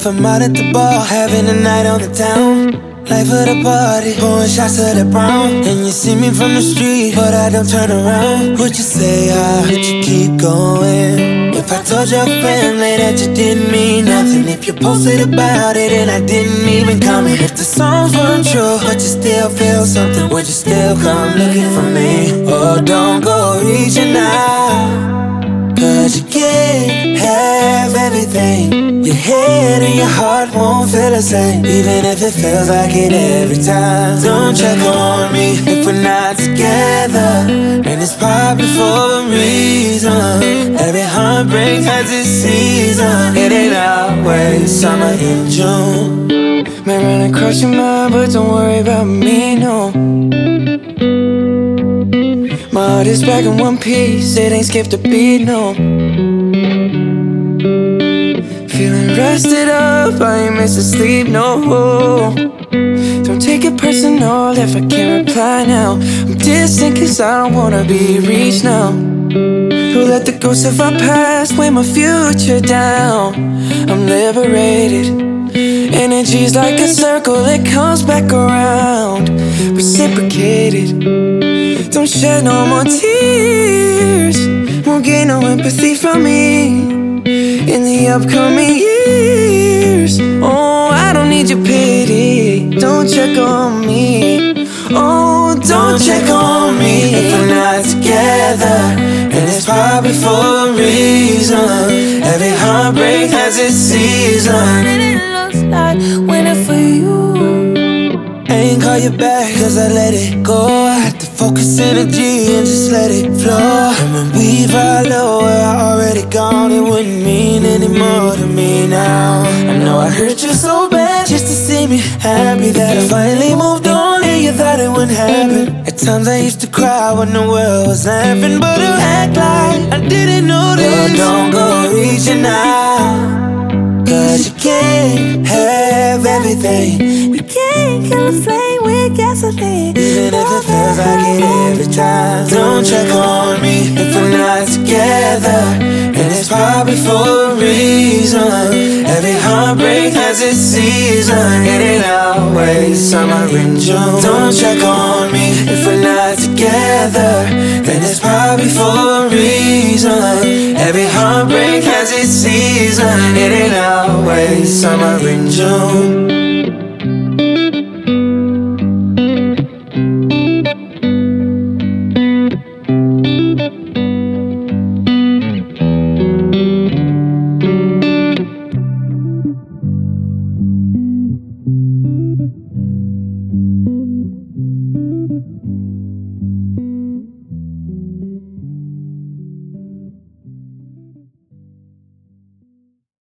if I'm out at the bar, having a night on the town. Life of the party, pouring shots of the brown. And you see me from the street, but I don't turn around. Would you say would you keep going? If I told your family that you didn't mean nothing, if you posted about it and I didn't even comment, if the songs weren't true, but you still feel something, would you still come looking for me? Oh, don't go reaching out, 'cause you can't have everything. Your head and your heart won't feel the same, even if it feels like it every time. Don't check on me if we're not together, and it's probably for a reason. Every heartbreak has its season. It ain't always summer in June. May run across your mind, but don't worry about me, no. My heart is back in one piece, it ain't skipped a beat, no. Feeling rested up, I ain't missing sleep, no. Don't take it personal if I can't reply now. I'm distant 'cause I don't wanna be reached now. Don't let the ghosts of our past weigh my future down. I'm liberated. Energy's like a circle, it comes back around. Reciprocated. Don't shed no more tears, won't get no empathy from me in the upcoming years. Oh, I don't need your pity, don't check on me. Oh, don't check on me if we're not together, and it's probably for a reason. Every heartbreak has its season, and it looks like winning for you. I ain't call you back 'cause I let it go. I had to focus energy and just let it flow. And when we fly low, we're already gone. It wouldn't mean any more to me now. I know I hurt you so bad just to see me happy, that I finally moved on and you thought it wouldn't happen. At times I used to cry when the world was laughing, but I act like I didn't notice. Oh, don't go reaching out, 'cause you can't have everything. You can't kill a flame with gasoline, even if it feels like it every time. Don't check on me if we're not together, and it's probably for a reason. Every heartbreak has its season, it ain't always summer in June. Don't check on me if we're not together, then it's probably for a reason. Every heartbreak has its season, it ain't always summer in June.